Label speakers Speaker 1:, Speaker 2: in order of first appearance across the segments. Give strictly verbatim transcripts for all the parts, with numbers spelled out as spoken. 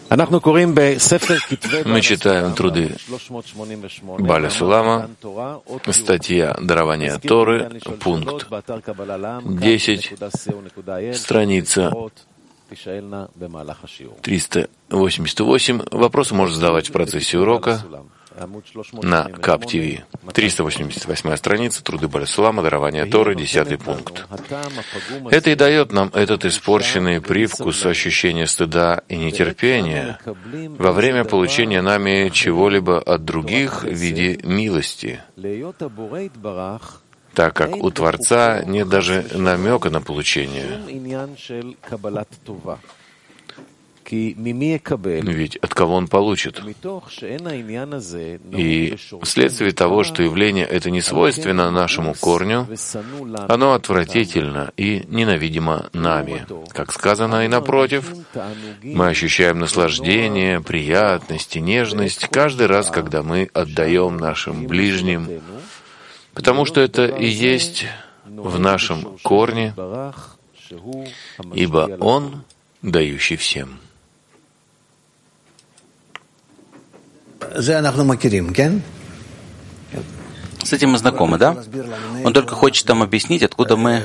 Speaker 1: Мы читаем труды Баля Сулама, статья «Дарование Торы», пункт десять, страница триста восемьдесят восемь. Вопросы можно задавать в процессе урока на КАП ТВ. триста восемьдесят восьмая страница, труды Баля Сулама, «Дарование Торы», десятый пункт. Это и дает нам этот испорченный привкус ощущения стыда и нетерпения во время получения нами чего-либо от других в виде милости, так как у Творца нет даже намека на получение. Ведь от кого он получит? И вследствие того, что явление это не свойственно нашему корню, оно отвратительно и ненавидимо нами. Как сказано, и напротив, мы ощущаем наслаждение, приятность и нежность каждый раз, когда мы отдаем нашим ближним, потому что это и есть в нашем корне, ибо Он дающий всем.
Speaker 2: С этим мы знакомы, да? Он только хочет нам объяснить, откуда мы,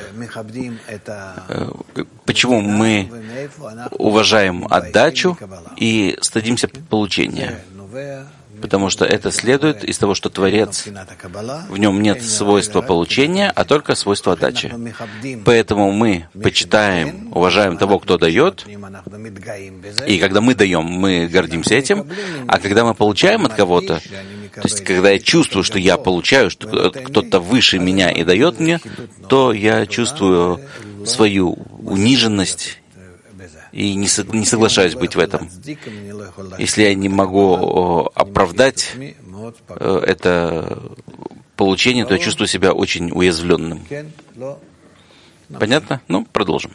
Speaker 2: почему мы уважаем отдачу и стыдимся получения. Потому что это следует из того, что Творец, в нем нет свойства получения, а только свойства отдачи. Поэтому мы почитаем, уважаем того, кто дает, и когда мы даем, мы гордимся этим, а когда мы получаем от кого-то, то есть когда я чувствую, что я получаю, что кто-то выше меня и дает мне, то я чувствую свою униженность и не соглашаюсь быть в этом. Если я не могу оправдать это получение, то я чувствую себя очень уязвленным. Понятно? Ну, продолжим.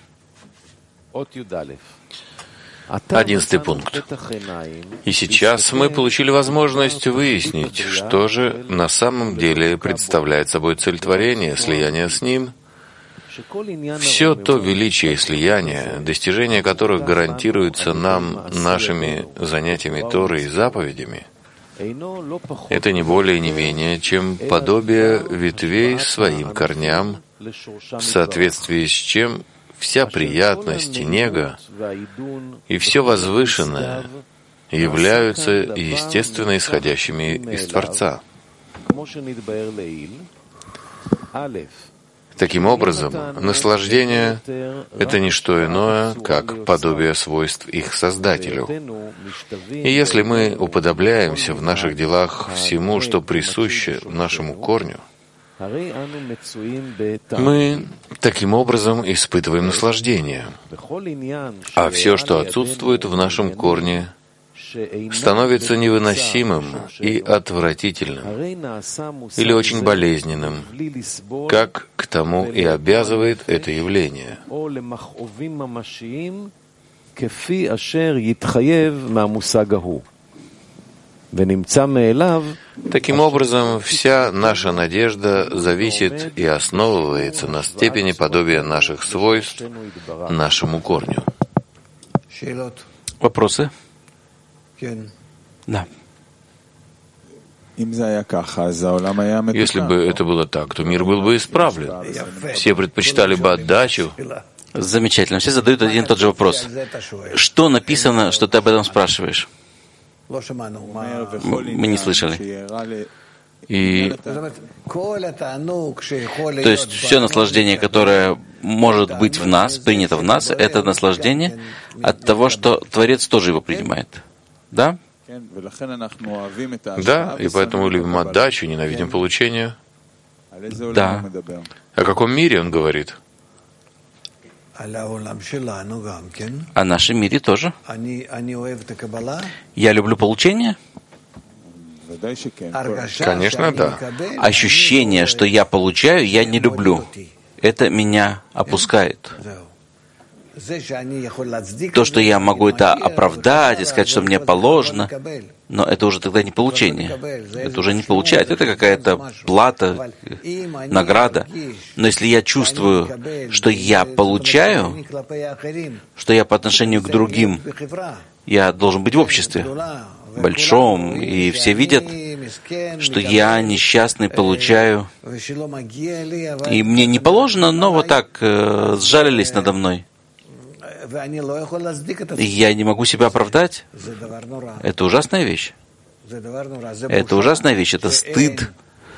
Speaker 1: Одиннадцатый пункт. И сейчас мы получили возможность выяснить, что же на самом деле представляет собой цель творения, слияния с Ним. Все то величие и слияние, достижение которых гарантируется нам нашими занятиями Торой и заповедями, это не более и не менее, чем подобие ветвей своим корням, в соответствии с чем вся приятность и нега и все возвышенное являются естественно исходящими из Творца. Таким образом, наслаждение — это не что иное, как подобие свойств их Создателю. И если мы уподобляемся в наших делах всему, что присуще нашему корню, мы таким образом испытываем наслаждение. А все, что отсутствует в нашем корне, становится невыносимым и отвратительным или очень болезненным, как к тому и обязывает это явление. Таким образом, вся наша надежда зависит и основывается на степени подобия наших свойств нашему корню.
Speaker 2: Вопросы? Да.
Speaker 1: Если бы это было так, то мир был бы исправлен. Все предпочитали бы отдачу.
Speaker 2: Замечательно. Все задают один и тот же вопрос. Что написано, что ты об этом спрашиваешь? Мы не слышали.
Speaker 1: И,
Speaker 2: то есть все наслаждение, которое может быть в нас, принято в нас, это наслаждение от того, что Творец тоже его принимает. Да?
Speaker 1: Да, и поэтому любим отдачу, ненавидим получение.
Speaker 2: Да.
Speaker 1: О каком мире он говорит?
Speaker 2: О нашем мире тоже. Я люблю получение?
Speaker 1: Конечно, да.
Speaker 2: Ощущение, что я получаю, я не люблю. Это меня опускает. То, что я могу это оправдать и сказать, что мне положено, но это уже тогда не получение. Это уже не получать. Это какая-то плата, награда. Но если я чувствую, что я получаю, что я по отношению к другим Я должен быть в обществе большом, и все видят, что я несчастный получаю, и мне не положено, но вот так э, сжалились надо мной. И я не могу себя оправдать. Это ужасная вещь. Это ужасная вещь, это стыд,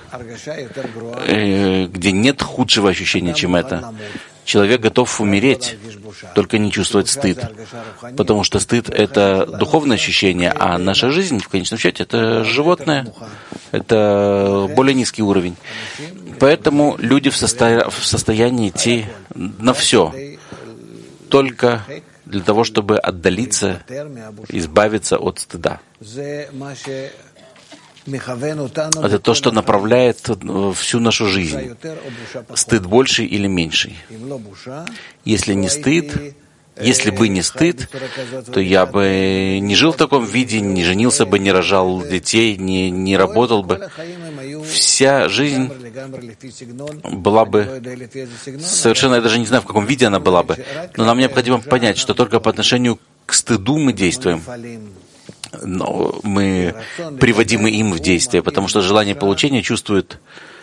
Speaker 2: э, где нет худшего ощущения, чем это. Человек готов умереть, только не чувствовать стыд. Потому что стыд — это духовное ощущение, а наша жизнь, в конечном счете, это животное. Это более низкий уровень. Поэтому люди в, состо... в состоянии идти на все, только для того, чтобы отдалиться, избавиться от стыда. Это то, что направляет всю нашу жизнь. Стыд больший или меньший. Если не стыд, если бы не стыд, то я бы не жил в таком виде, не женился бы, не рожал детей, не, не работал бы. Вся жизнь была бы совершенно, я даже не знаю, в каком виде она была бы, но нам необходимо понять, что только по отношению к стыду мы действуем. Но мы приводимы им в действие, потому что желание получения чувствует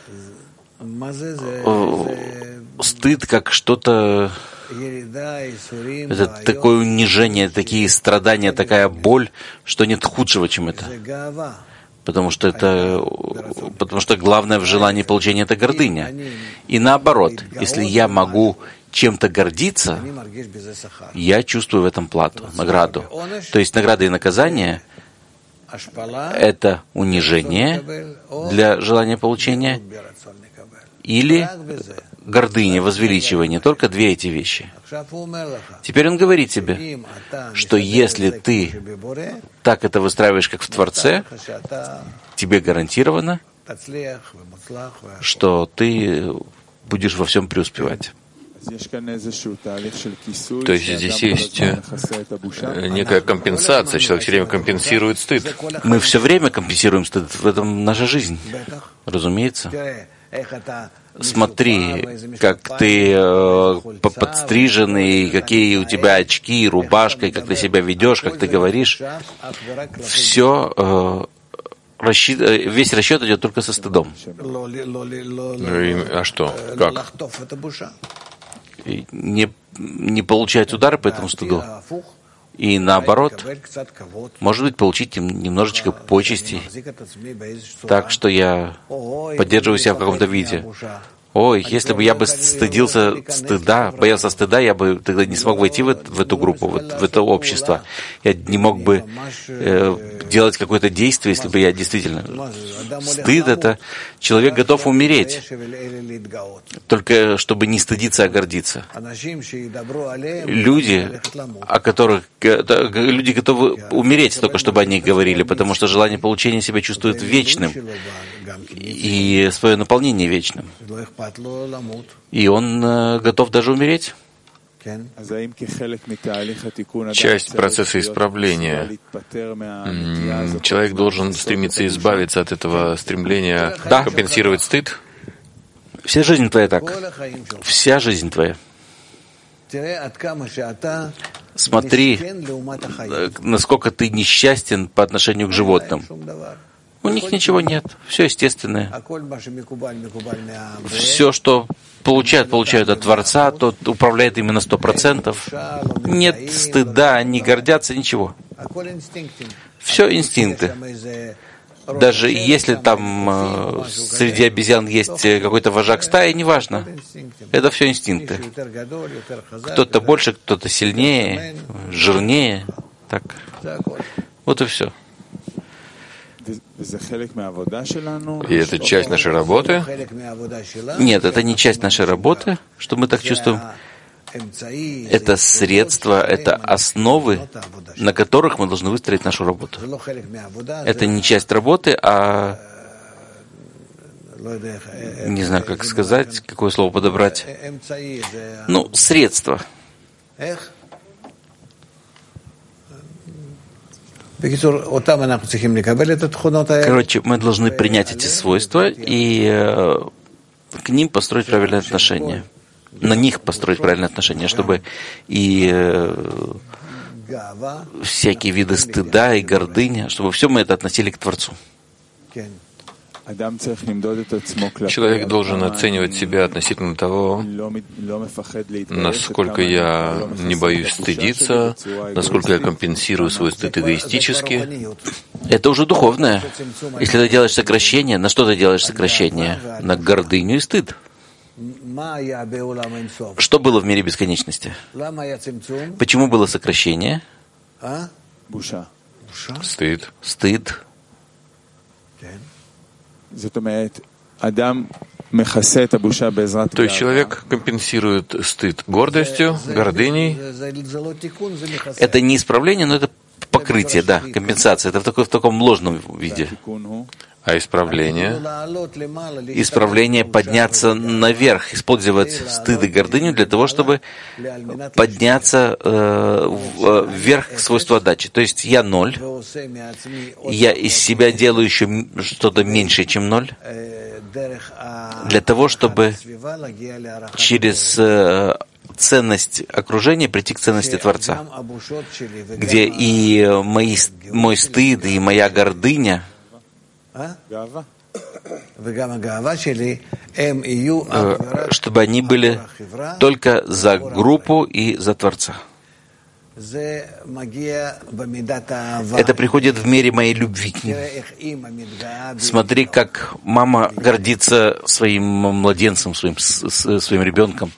Speaker 2: стыд как что-то, это такое унижение, такие страдания, такая боль, что нет худшего, чем это. Потому что это, потому что главное в желании получения — это гордыня. И наоборот, если я могу чем-то гордиться, я чувствую в этом плату, награду. То есть награда и наказание — это унижение для желания получения или гордыня, возвеличивание. Только две эти вещи. Теперь он говорит тебе, что если ты так это выстраиваешь, как в Творце, тебе гарантировано, что ты будешь во всем преуспевать.
Speaker 1: То есть здесь есть некая компенсация, человек все время компенсирует стыд.
Speaker 2: Мы все время компенсируем стыд, в этом наша жизнь, разумеется. Смотри, как ты э, подстриженный, какие у тебя очки, рубашка, как ты себя ведешь, как ты говоришь. Все, э, расчет, весь расчет идет только со стыдом.
Speaker 1: Ну и, а что? Как?
Speaker 2: Не, не получать удары по этому стыду. И наоборот, может быть, получить немножечко почестей, так что я поддерживаю себя в каком-то виде. Ой, если бы я бы стыдился стыда, боялся стыда, я бы тогда не смог войти в, в эту группу, в, в это общество. Я не мог бы э, делать какое-то действие, если бы я действительно... Стыд — это человек готов умереть, только чтобы не стыдиться, а гордиться. Люди, о которых... Люди готовы умереть только, чтобы о них говорили, потому что желание получения себя чувствует вечным и свое наполнение вечным. И он э, готов даже умереть.
Speaker 1: Часть процесса исправления. Человек должен стремиться избавиться от этого стремления,
Speaker 2: да.
Speaker 1: Компенсировать стыд.
Speaker 2: Вся жизнь твоя так. Вся жизнь твоя. Смотри, насколько ты несчастен по отношению к животным. У них ничего нет, все естественное. Все, что получают, получают от Творца, тот управляет ими на сто процентов. Нет стыда, они гордятся, ничего. Все инстинкты. Даже если там э, среди обезьян есть какой-то вожак стаи, неважно. Это все инстинкты. Кто-то больше, кто-то сильнее, жирнее. Так. Вот и все.
Speaker 1: И это часть нашей работы?
Speaker 2: Нет, это не часть нашей работы, что мы так чувствуем. Это средства, это основы, на которых мы должны выстроить нашу работу. Это не часть работы, а... Не знаю, как сказать, какое слово подобрать. Ну, средства. Короче, мы должны принять эти свойства и э, к ним построить правильное отношение. На них построить правильное отношение, чтобы и э, всякие виды стыда и гордыни, чтобы все мы это относили к Творцу.
Speaker 1: Человек должен оценивать себя относительно того, насколько я не боюсь стыдиться, насколько я компенсирую свой стыд эгоистически.
Speaker 2: Это уже духовное. Если ты делаешь сокращение, на что ты делаешь сокращение? На гордыню и стыд. Что было в мире бесконечности? Почему было сокращение?
Speaker 1: Стыд.
Speaker 2: Стыд.
Speaker 1: То есть человек компенсирует стыд гордостью, гордыней.
Speaker 2: Это не исправление, но это покрытие, да, компенсация. Это в, такой, в таком ложном виде.
Speaker 1: А исправление?
Speaker 2: Исправление — подняться наверх, использовать стыд и гордыню для того, чтобы подняться э, вверх к свойству отдачи. То есть я ноль, я из себя делаю еще что-то меньшее, чем ноль, для того, чтобы через э, ценность окружения прийти к ценности Творца, где и мои, мой стыд, и моя гордыня чтобы они были только за группу и за Творца. Это приходит в мере моей любви к ним. Смотри, как мама гордится своим младенцем, своим, своим ребенком.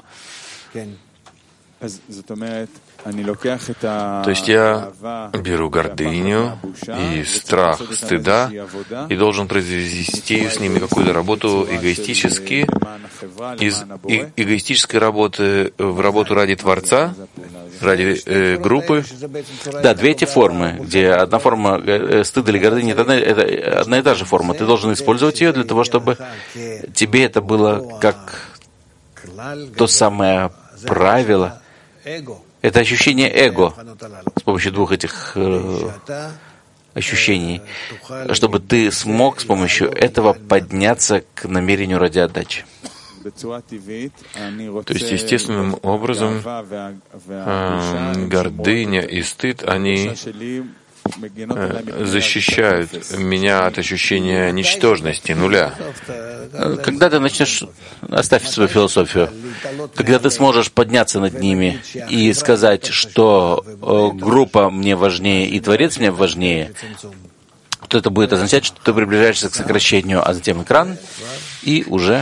Speaker 1: То есть я беру гордыню и страх стыда и должен произвести с ними какую-то работу эгоистически, из э- эгоистической работы в работу ради Творца, ради э, группы.
Speaker 2: Да, две эти формы, где одна форма э, стыда или гордыни, это одна, это одна и та же форма. Ты должен использовать ее для того, чтобы тебе это было как то самое правило. Это ощущение эго с помощью двух этих э, ощущений, чтобы ты смог с помощью этого подняться к намерению ради отдачи.
Speaker 1: То есть естественным образом э, гордыня и стыд, они э, защищают меня от ощущения ничтожности, нуля.
Speaker 2: Когда ты начнешь, оставь свою философию, когда ты сможешь подняться над ними и сказать, что группа мне важнее и Творец мне важнее, то это будет означать, что ты приближаешься к сокращению, а затем экран, и уже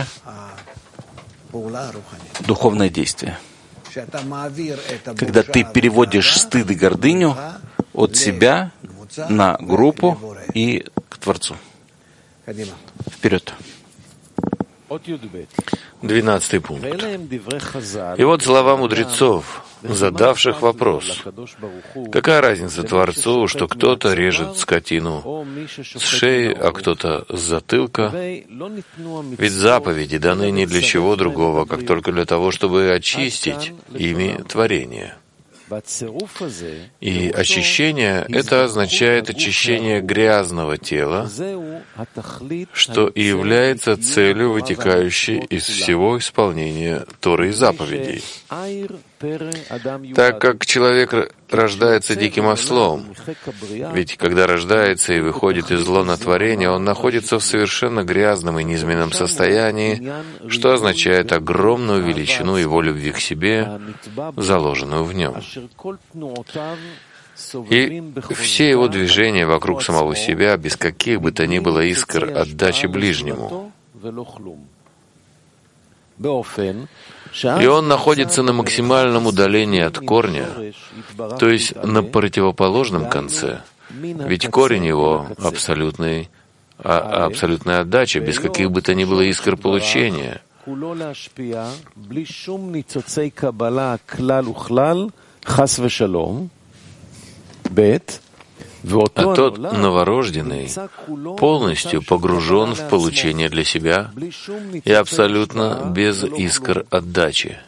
Speaker 2: духовное действие. Когда ты переводишь стыд и гордыню от себя на группу и к Творцу. Вперед.
Speaker 1: Двенадцатый пункт. И вот слова мудрецов, задавших вопрос: какая разница Творцу, что кто-то режет скотину с шеи, а кто-то с затылка? Ведь заповеди даны не для чего другого, как только для того, чтобы очистить ими творение. И очищение — это означает очищение грязного тела, что и является целью, вытекающей из всего исполнения Торы и заповедей. Так как человек рождается диким ослом, ведь когда рождается и выходит из лона творения, он находится в совершенно грязном и низменном состоянии, что означает огромную величину его любви к себе, заложенную в нем. И все его движения вокруг самого себя, без каких бы то ни было искр отдачи ближнему. И он находится на максимальном удалении от корня, то есть на противоположном конце. Ведь корень его — абсолютный, а, абсолютная отдача, без каких бы то ни было искр получения. А тот новорожденный полностью погружен в получение для себя и абсолютно без искр отдачи.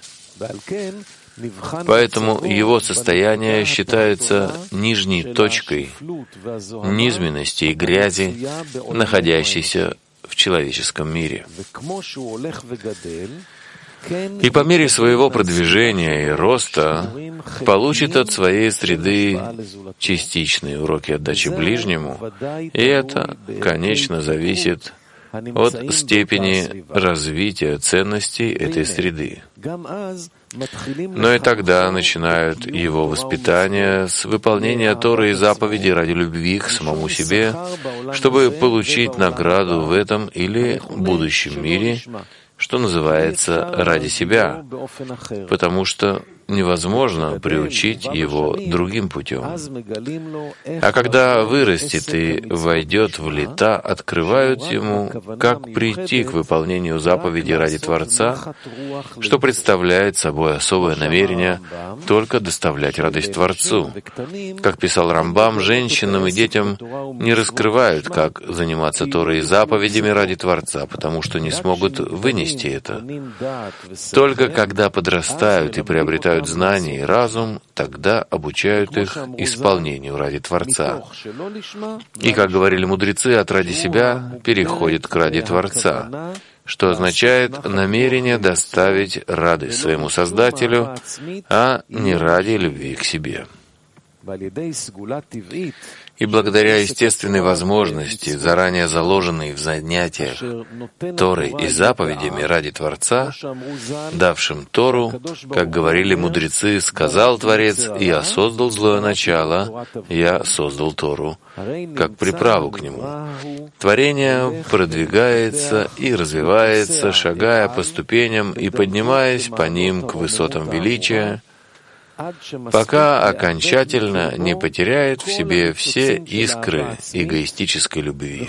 Speaker 1: Поэтому его состояние считается нижней точкой низменности и грязи, находящейся в человеческом мире. и по мере своего продвижения и роста получит от своей среды частичные уроки отдачи ближнему, и это, конечно, зависит от степени развития ценностей этой среды. Но и тогда начинают его воспитание с выполнения Торы и заповедей ради любви к самому себе, чтобы получить награду в этом или будущем мире, что называется ради себя, потому что невозможно приучить его другим путем. А когда вырастет и войдет в лета, открывают ему, как прийти к выполнению заповеди ради Творца, что представляет собой особое намерение только доставлять радость Творцу. Как писал Рамбам, женщинам и детям не раскрывают, как заниматься Торой и заповедями ради Творца, потому что не смогут вынести это. Только когда подрастают и приобретают знания и разум, тогда обучают их исполнению ради Творца. И, как говорили мудрецы, от ради себя переходит к ради Творца, что означает намерение доставить радость своему Создателю, а не ради любви к себе. И благодаря естественной возможности, заранее заложенной в занятиях Торой и заповедями ради Творца, давшим Тору, как говорили мудрецы, сказал Творец: «Я создал злое начало, я создал Тору», как приправу к нему. Творение продвигается и развивается, шагая по ступеням и поднимаясь по ним к высотам величия, пока окончательно не потеряет в себе все искры эгоистической любви.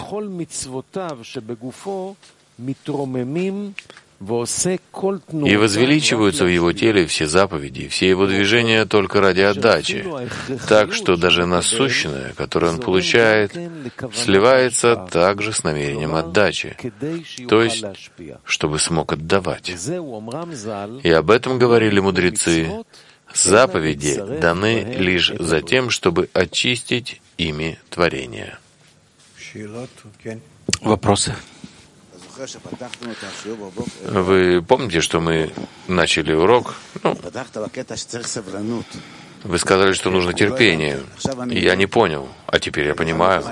Speaker 1: И возвеличиваются в его теле все заповеди, все его движения только ради отдачи, так что даже насущное, которое он получает, сливается также с намерением отдачи, то есть, чтобы смог отдавать. И об этом говорили мудрецы. Заповеди даны лишь за тем, чтобы очистить ими творение.
Speaker 2: Вопросы?
Speaker 1: Вы помните, что мы начали урок? Ну, вы сказали, что нужно терпение. Я не понял, а теперь я понимаю.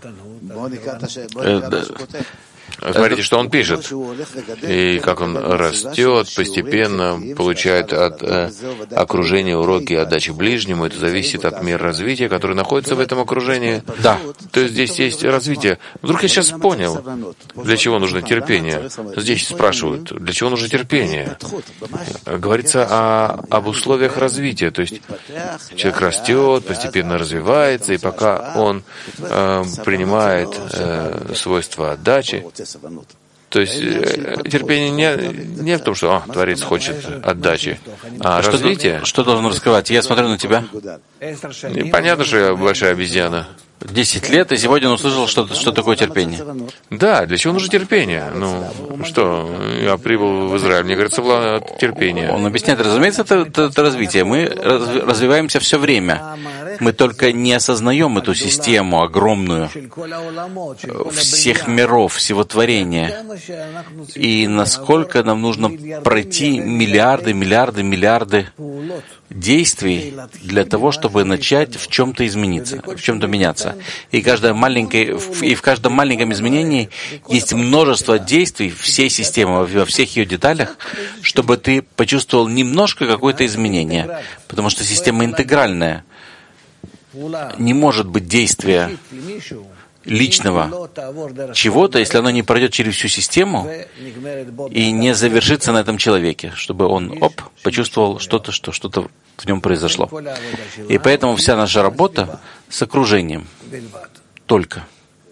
Speaker 1: Смотрите, что он пишет, и как он растет, постепенно получает от э, окружения уроки отдачи ближнему. Это зависит от мер развития, который находится в этом окружении.
Speaker 2: Да.
Speaker 1: То есть здесь есть развитие. Вдруг я сейчас понял, для чего нужно терпение. Здесь спрашивают, для чего нужно терпение. Говорится о, об условиях развития. То есть человек растет, постепенно развивается, и пока он э, принимает э, свойства отдачи, то есть терпение не, не в том, что а, Творец хочет отдачи, а
Speaker 2: что
Speaker 1: развитие.
Speaker 2: Что, что должен раскрывать? Я смотрю на тебя.
Speaker 1: И понятно, что я большая обезьяна.
Speaker 2: Десять лет, и сегодня он услышал, что, что такое терпение.
Speaker 1: Да, для чего нужно терпение? Ну, что, я прибыл в Израиль, мне говорится, терпение.
Speaker 2: Он объясняет, разумеется, это, это, это развитие. Мы развиваемся все время. Мы только не осознаем эту систему огромную всех миров, всего творения. И насколько нам нужно пройти миллиарды, миллиарды, миллиарды действий для того, чтобы начать в чем-то измениться, в чем-то меняться. И, каждое маленькое, и в каждом маленьком изменении есть множество действий всей системы, во всех ее деталях, чтобы ты почувствовал немножко какое-то изменение. Потому что система интегральная. Не может быть действия личного чего-то, если оно не пройдет через всю систему и не завершится на этом человеке, чтобы он, оп, почувствовал что-то, что что-то в нем произошло. И поэтому вся наша работа с окружением только.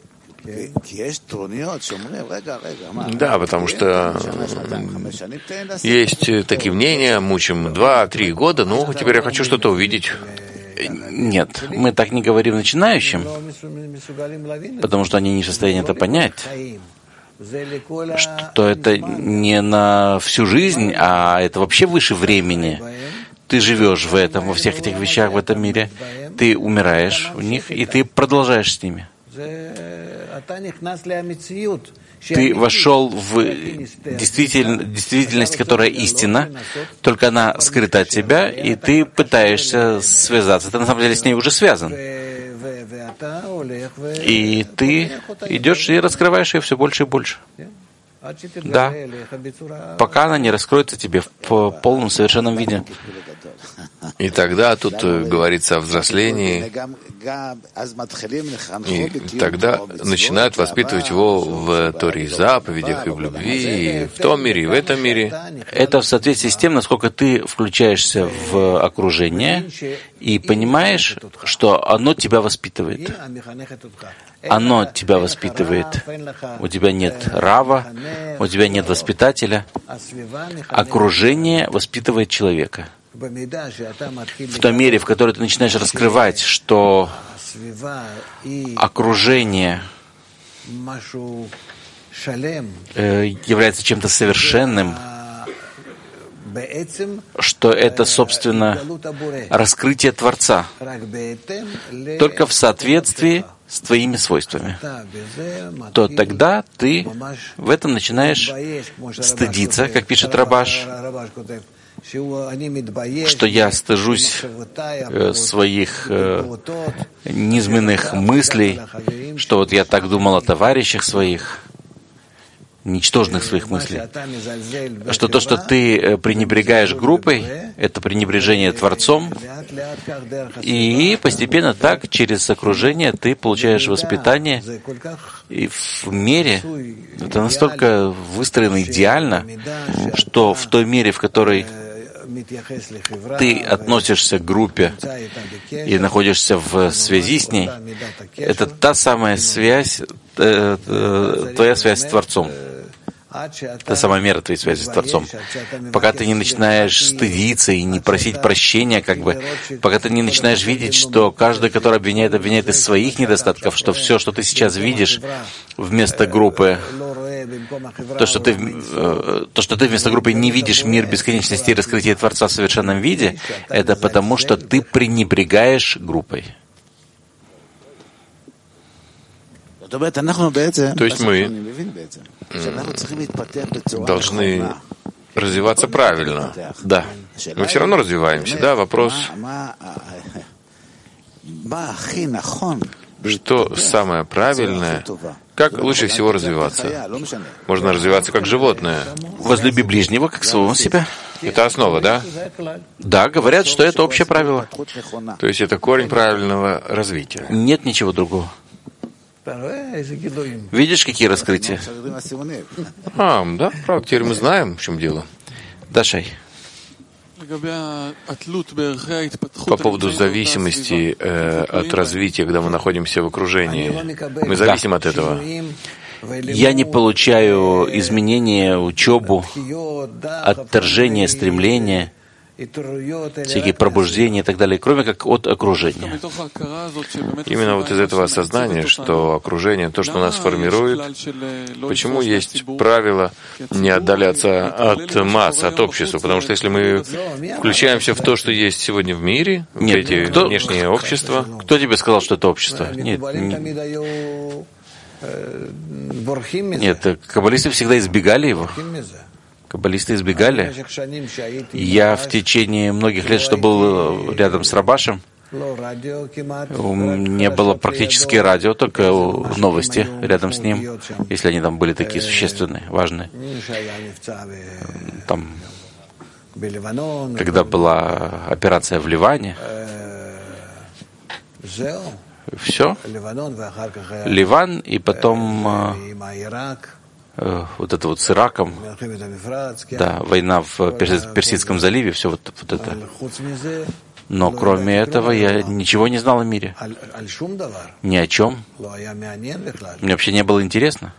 Speaker 1: Да, потому что есть такие мнения, мучим два-три года, ну, теперь я хочу что-то увидеть.
Speaker 2: Нет, мы так не говорим начинающим, потому что они не в состоянии это понять, что это не на всю жизнь, а это вообще выше времени. Ты живешь в этом, во всех этих вещах в этом мире, ты умираешь в них, и ты продолжаешь с ними. Ты вошел в действитель, действительность, которая истина, только она скрыта от тебя, и ты пытаешься связаться. Ты на самом деле с ней уже связан. И ты идешь и раскрываешь ее все больше и больше. Да, пока она не раскроется тебе в полном совершенном виде.
Speaker 1: И тогда тут говорится о взрослении, и тогда начинают воспитывать его в Торе и заповедях, и в любви, и в том мире, и в этом мире.
Speaker 2: Это в соответствии с тем, насколько ты включаешься в окружение и понимаешь, что оно тебя воспитывает. Оно тебя воспитывает. У тебя нет рава, у тебя нет воспитателя. Окружение воспитывает человека. В той мере, в которой ты начинаешь раскрывать, что окружение является чем-то совершенным, что это, собственно, раскрытие Творца, только в соответствии с твоими свойствами, то тогда ты в этом начинаешь стыдиться, как пишет Рабаш, что я стыжусь э, своих э, низменных мыслей, что вот я так думал о товарищах своих, ничтожных своих мыслей, что то, что ты пренебрегаешь группой, это пренебрежение Творцом, и постепенно так, через окружение, ты получаешь воспитание, и в мере это настолько выстроено идеально, что в той мере, в которой ты относишься к группе и находишься в связи с ней, это та самая связь, э, э, твоя связь с Творцом. Та самая мера твоей связи с Творцом. Пока ты не начинаешь стыдиться и не просить прощения, как бы, пока ты не начинаешь видеть, что каждый, который обвиняет, обвиняет из своих недостатков, что все, что ты сейчас видишь вместо группы, то, что ты, то, что ты вместо группы не видишь мир бесконечности и раскрытия Творца в совершенном виде, это потому, что ты пренебрегаешь группой.
Speaker 1: То есть мы должны развиваться правильно.
Speaker 2: Да.
Speaker 1: Мы все равно развиваемся, да? Вопрос, что самое правильное, как лучше всего развиваться? Можно развиваться как животное.
Speaker 2: Возлюби ближнего, как самого себя.
Speaker 1: Это основа, да?
Speaker 2: Да, говорят, что это общее правило.
Speaker 1: То есть это корень правильного развития.
Speaker 2: Нет ничего другого. Видишь, какие раскрытия?
Speaker 1: А, да, правда, теперь мы знаем, в чем дело.
Speaker 2: Дашай.
Speaker 1: По поводу зависимости э, от развития, когда мы находимся в окружении, мы зависим да. от этого.
Speaker 2: Я не получаю изменения, учебу, отторжение, стремление, всякие пробуждения и так далее, кроме как от окружения.
Speaker 1: Именно вот из этого осознания, что окружение, то, что нас формирует, почему есть правило не отдаляться от масс, от общества, потому что если мы включаемся в то, что есть сегодня в мире, в
Speaker 2: Нет,
Speaker 1: эти
Speaker 2: кто,
Speaker 1: внешние общества...
Speaker 2: Кто тебе сказал, что это общество? Нет, не... Нет, каббалисты всегда избегали его. Каббалисты избегали. Я в течение многих лет, что был рядом с Рабашем, не было практически радио, только новости рядом с ним, если они там были такие существенные, важные. Там, когда была операция в Ливане, все. Ливан, и потом вот это вот с Ираком, да, война в Персидском заливе, все вот, вот это. Но кроме этого я ничего не знал о мире. Ни о чем. Мне вообще не было интересно.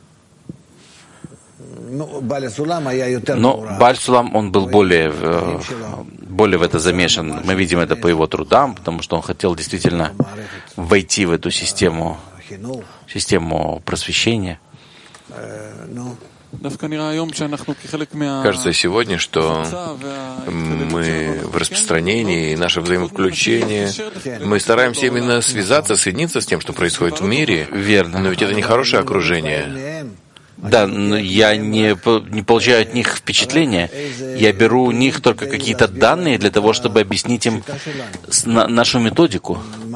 Speaker 2: Но Бааль Сулам, он был более, более в это замешан. Мы видим это по его трудам, потому что он хотел действительно войти в эту систему, систему просвещения.
Speaker 1: Кажется сегодня, что мы в распространении, и наше взаимовключение, мы стараемся именно связаться, соединиться с тем, что происходит в мире.
Speaker 2: Верно.
Speaker 1: Но ведь это не хорошее окружение.
Speaker 2: Да, но я не, не получаю от них впечатления. Я беру у них только какие-то данные для того, чтобы объяснить им нашу методику.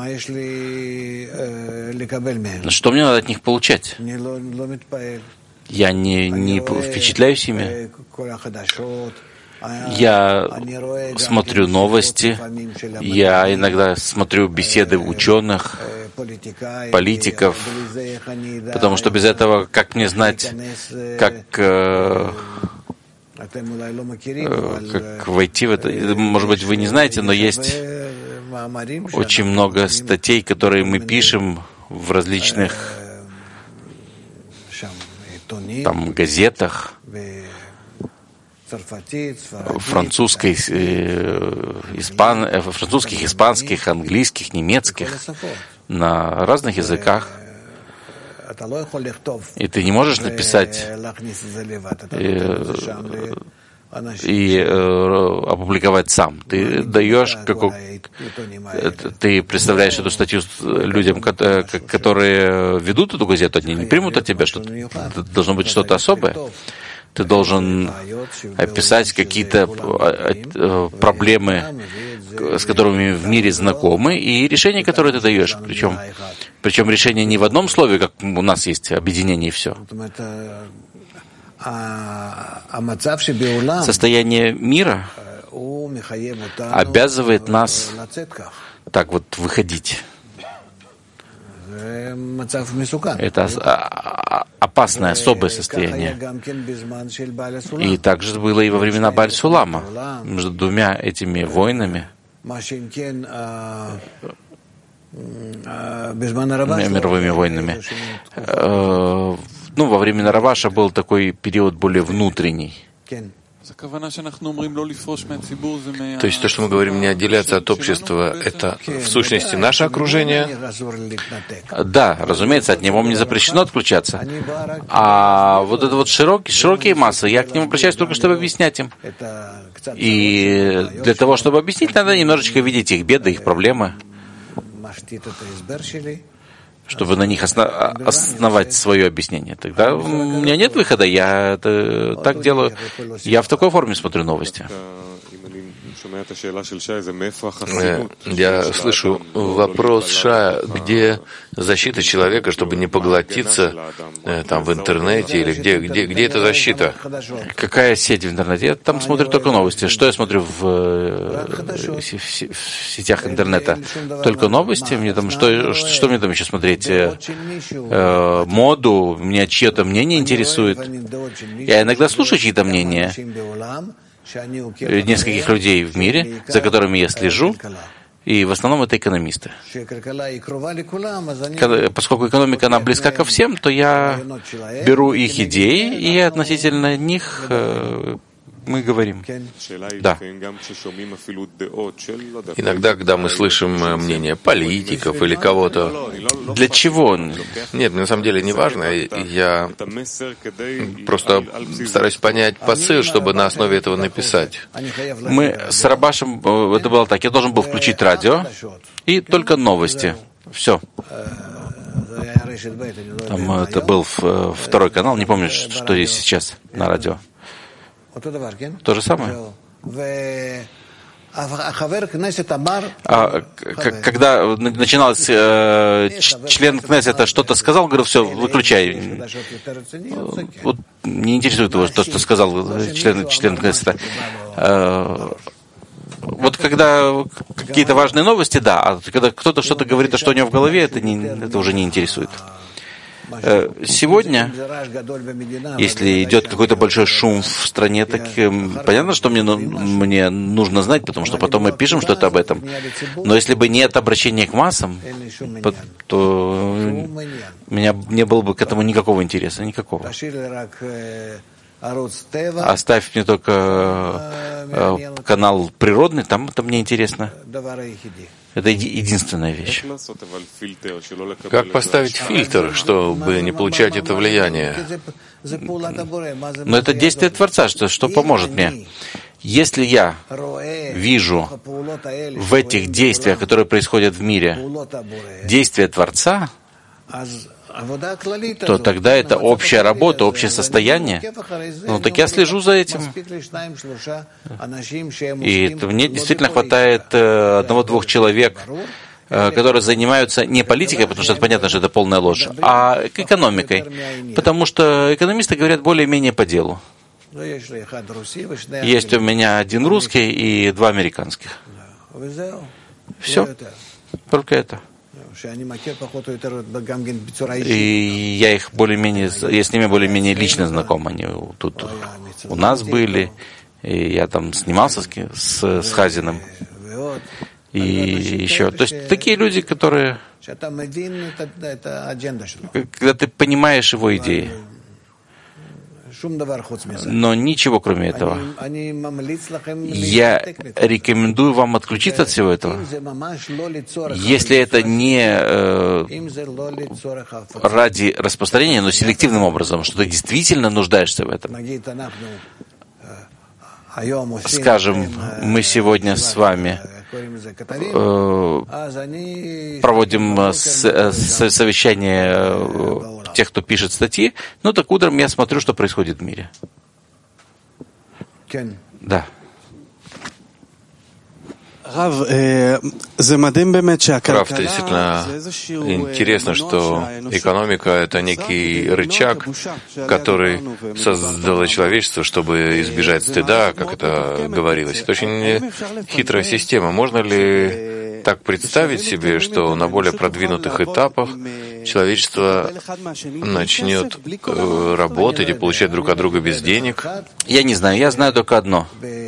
Speaker 2: Что мне надо от них получать? Я не, не впечатляюсь ими. Я смотрю новости, я иногда смотрю беседы ученых, политиков, потому что без этого, как мне знать, как, э, как войти в это? Может быть, вы не знаете, но есть очень много статей, которые мы пишем в различных там газетах, французской, испан, французских, испанских, английских, немецких, на разных языках. И ты не можешь написать и, и э, опубликовать сам. Ты даешь, как, ты представляешь эту статью людям, которые ведут эту газету, они не примут от тебя, что должно быть что-то особое. Ты должен описать какие-то проблемы, с которыми в мире знакомы, и решения, которые ты даешь. Причем, причем решение не в одном слове, как у нас есть объединение и все. Состояние мира обязывает нас так вот выходить. Это опасное, особое состояние. И также было и во времена Бааль-Сулама. Между двумя этими войнами, мировыми войнами. Ну, во времена Раваша был такой период более внутренний.
Speaker 1: То есть то, что мы говорим, не отделяться от общества, это в сущности наше окружение?
Speaker 2: Да, разумеется, от него мне запрещено отключаться. А вот это вот широкие, широкие массы, я к ним обращаюсь только, чтобы объяснять им. И для того, чтобы объяснить, надо немножечко видеть их беды, их проблемы, чтобы на них основ... основать свое объяснение. Тогда у меня нет выхода, я это так делаю. Я в такой форме смотрю новости.
Speaker 1: Я слышу вопрос Шая, где защита человека, чтобы не поглотиться там в интернете, или где, где, где эта защита?
Speaker 2: Какая сеть в интернете? Я там смотрю только новости. Что я смотрю в, в, в сетях интернета? Только новости? Мне там, что, что мне там еще смотреть? Э, моду? Меня чье-то мнение интересует? Я иногда слушаю чьи-то мнения нескольких людей в мире, за которыми я слежу, и в основном это экономисты. Поскольку экономика, она близка ко всем, то я беру их идеи, и относительно них э, мы говорим. Да.
Speaker 1: Иногда, когда мы слышим мнение политиков или кого-то...
Speaker 2: Для чего?
Speaker 1: Нет, на самом деле не важно. Я просто стараюсь понять посыл, чтобы на основе этого написать.
Speaker 2: Мы с Рабашем, это было так, я должен был включить радио и только новости. Все. Там это был второй канал, не помню, что есть сейчас на радио. То же самое. А, когда начиналось, э, член Кнессета что-то сказал, говорю, все, выключай. Вот не интересует его то, что сказал член, член Кнессета. Э, вот когда какие-то важные новости, да, а когда кто-то что-то говорит, а что у него в голове, это, не, это уже не интересует. Сегодня, если идет какой-то большой шум в стране, так понятно, что мне, мне нужно знать, потому что потом мы пишем что-то об этом. Но если бы нет обращения к массам, то у меня не было бы к этому никакого интереса, никакого. Оставь мне только канал природный, там это мне интересно. Это единственная вещь.
Speaker 1: Как поставить фильтр, чтобы не получать это влияние?
Speaker 2: Но это действие Творца, что, что поможет мне. Если я вижу в этих действиях, которые происходят в мире, действия Творца, то тогда это общая работа, общее состояние. Ну, так я слежу за этим. И это мне действительно хватает одного-двух человек, которые занимаются не политикой, потому что это понятно, что это полная ложь, а экономикой. Потому что экономисты говорят более-менее по делу. Есть у меня один русский и два американских. Все. Только это. И я их более-менее, я с ними более-менее лично знаком. Они тут у нас были, и я там снимался с, с, с Хазиным. И еще. То есть такие люди, которые... Когда ты понимаешь его идеи. Но ничего кроме этого. Я рекомендую вам отключиться от всего этого. Если это не э, ради распространения, но селективным образом, что ты действительно нуждаешься в этом. Скажем, мы сегодня с вами э, проводим с, с, совещание э, тех, кто пишет статьи, ну так утром я смотрю, что происходит в мире. Да.
Speaker 1: Рав, действительно интересно, что экономика — это некий рычаг, который создало человечество, чтобы избежать стыда, как это говорилось. Это очень хитрая система. Можно ли так представить себе, что на более продвинутых этапах человечество начнет работать и получать друг от друга без денег?
Speaker 2: Я не знаю. Я знаю только одно,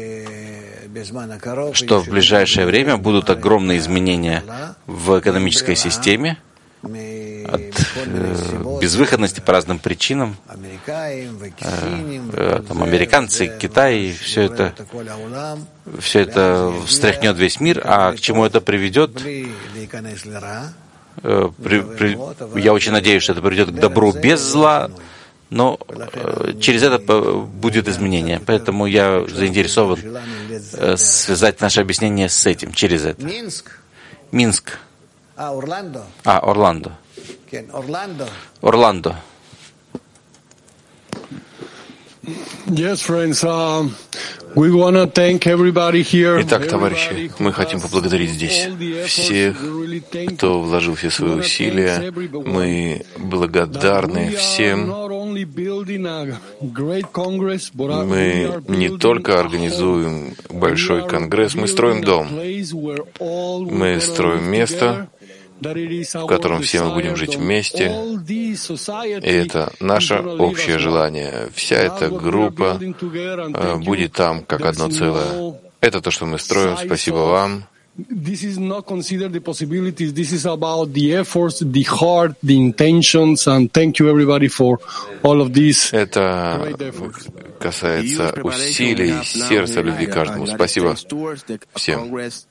Speaker 2: что в ближайшее время будут огромные изменения в экономической системе от э, безвыходности по разным причинам. Э, там, американцы, Китай, все это, все это встряхнет весь мир, а к чему это приведет? Э, при, при, я очень надеюсь, что это приведет к добру без зла, но э, через это будет изменение. Поэтому я заинтересован э, связать наше объяснение с этим, через это. Минск. А, Орландо. Орландо.
Speaker 1: Итак, товарищи, мы хотим поблагодарить здесь всех, кто вложил все свои усилия. Мы благодарны всем. Мы не только организуем большой конгресс, мы строим дом. Мы строим место, в котором все мы будем жить вместе. И это наше общее желание. Вся эта группа э, будет там как одно целое. Это то, что мы строим. Спасибо вам. Это касается усилий, сердца, любви каждому. Спасибо всем.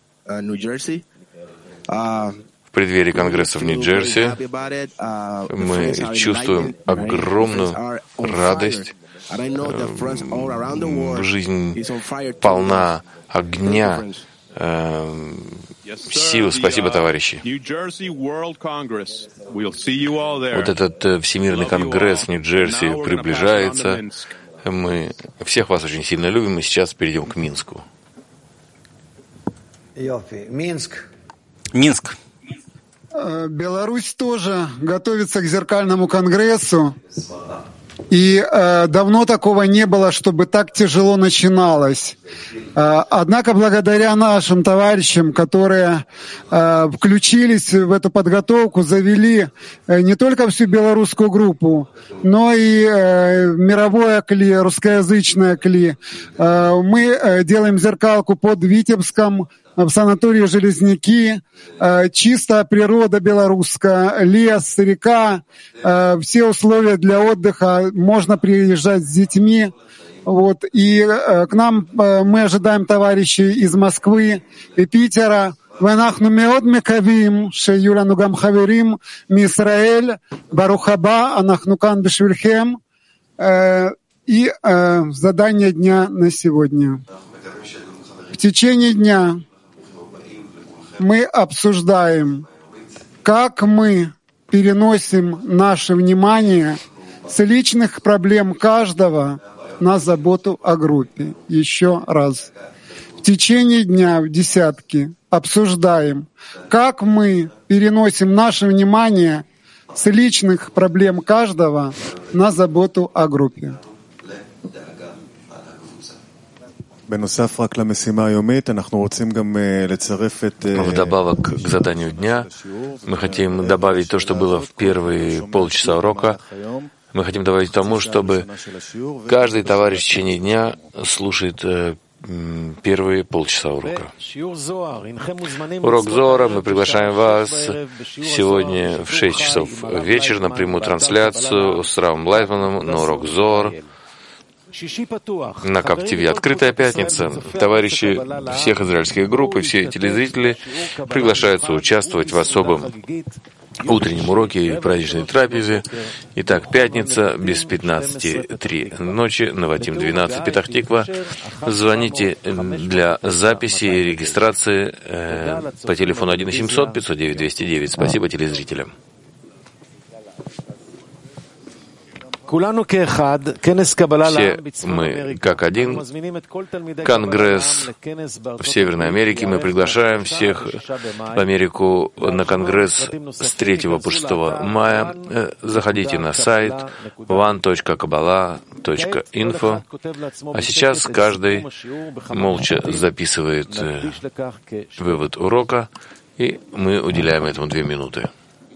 Speaker 1: В преддверии Конгресса в Нью-Джерси мы чувствуем огромную радость. Жизнь полна огня, сил. Спасибо, товарищи. Вот этот Всемирный конгресс в Нью-Джерси приближается. Мы всех вас очень сильно любим, и сейчас перейдем к Минску.
Speaker 2: Минск.
Speaker 3: Беларусь тоже готовится к зеркальному конгрессу. И э, давно такого не было, чтобы так тяжело начиналось. Э, однако благодаря нашим товарищам, которые э, включились в эту подготовку, завели э, не только всю белорусскую группу, но и э, мировое кли, русскоязычное кли. Э, мы э, делаем зеркалку под Витебском, в санатории Железняки, чистая природа белорусская, лес, река, все условия для отдыха, можно приезжать с детьми. Вот. И к нам мы ожидаем товарищей из Москвы и Питера. ואנחנו מאוד מקווים שיהיו לנו גם חברים מישראל. ברוך הבא, אנחנו כאן בשבילכם. И задание дня на сегодня. В течение дня мы обсуждаем, как мы переносим наше внимание с личных проблем каждого на заботу о группе. Еще раз. В течение дня в десятке обсуждаем, как мы переносим наше внимание с личных проблем каждого на заботу о группе.
Speaker 1: Вдобавок к заданию дня мы хотим добавить то, что было в первые полчаса урока. Мы хотим добавить тому, чтобы каждый товарищ в течение дня слушает первые полчаса урока. Урок Зоара. Мы приглашаем вас сегодня в шесть часов вечера на прямую трансляцию с Равом Лайтманом на урок Зоар. На Кап-ТВ «Открытая пятница». Товарищи всех израильских групп и все телезрители приглашаются участвовать в особом утреннем уроке и праздничной трапезе. Итак, пятница без пятнадцати три ночи, Наватим двенадцать, Петах-Тиква. Звоните для записи и регистрации э, по телефону один семьсот пятьсот девять двести девять. Спасибо телезрителям. Все мы, как один, конгресс в Северной Америке. Мы приглашаем всех в Америку на конгресс с третьего по шестого мая. Заходите на сайт one точка kabbalah точка info. А сейчас каждый молча записывает вывод урока, и мы уделяем этому две минуты.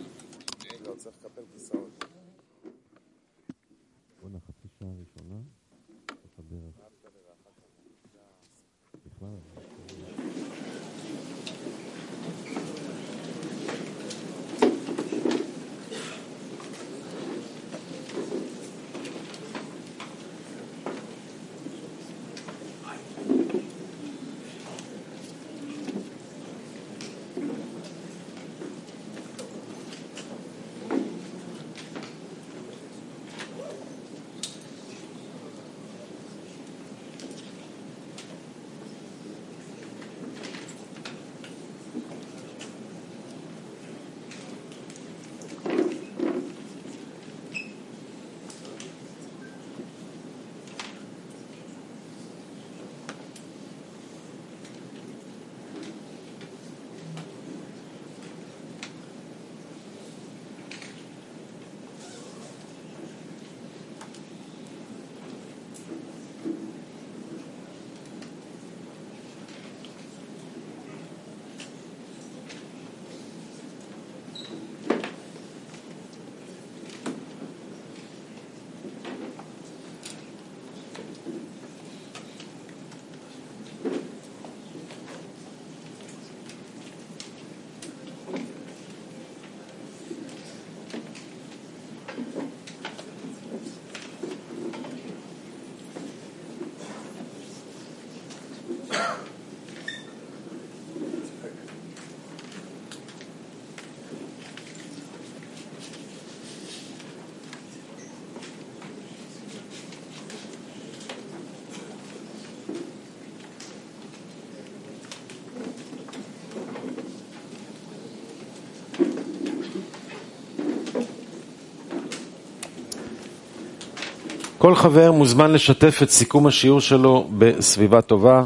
Speaker 4: כל חבר מוזמן לשתף את סיכום השיעור שלו בסביבה טובה,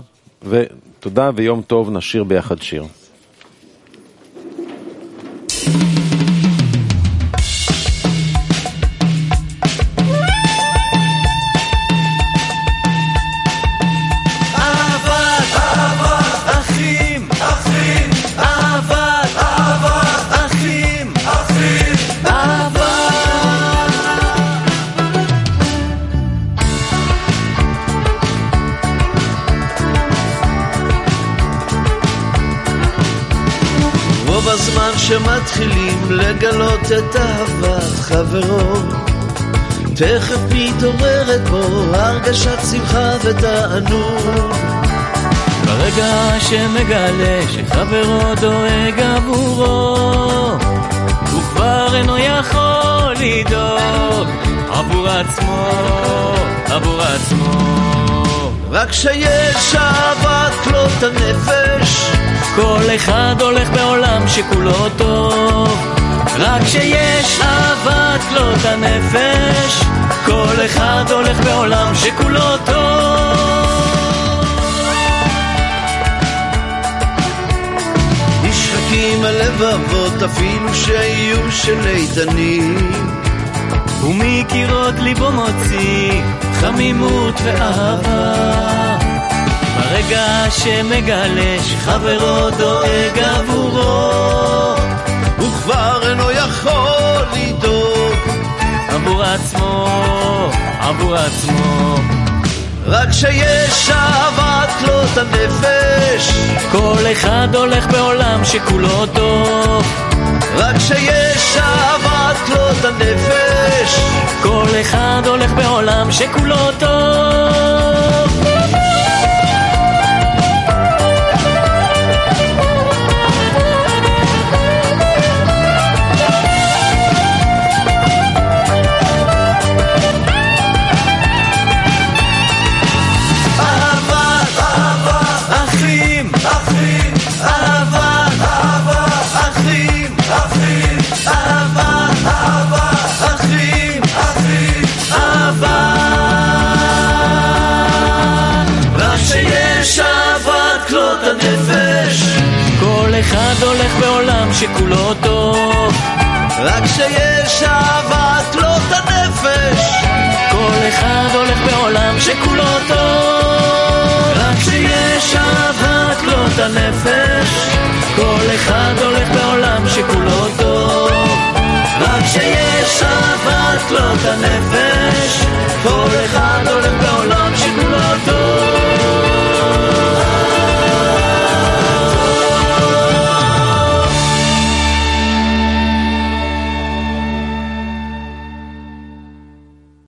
Speaker 4: ותודה ויום טוב, נשיר ביחד שיר.
Speaker 5: שמתחילים לגלות את אהבת חברו, תכף מתעוררת בו הרגשת שמחה ותענוג, ברגע שמגלה שחברו דואג עבורו, הוא כבר אינו יכול לדאוג עבור עצמו, עבור עצמו. רק שיש אהבת כלות הנפש, כל אחד הולך בעולם שכולו טוב. רק שיש אהבת כלות הנפש, כל אחד הולך בעולם שכולו טוב. נשחקים הלבבות אפילו שיהיו של איתנים, ומקירות ליבו מוציא חמימות ואהבה. ברגע שמגלה שחברו דואג עבורו, הוא כבר אינו יכול לדאוג עבור עצמו, עבור עצמו. רק שיש אהבת כלות הנפש, כל אחד הולך בעולם שכולו טוב. רק שיש אהבת כלות הנפש, כל אחד הולך בעולם שכולו טוב. כל אחד הולך בעולם שכולו טוב. רק שיש אהבת כלות הנפש, כל אחד הולך בעולם שכולו טוב. רק שיש אהבת כלות הנפש, כל אחד הולך בעולם שכולו טוב. רק שיש אהבת כלות הנפש, כל אחד הולך בעולם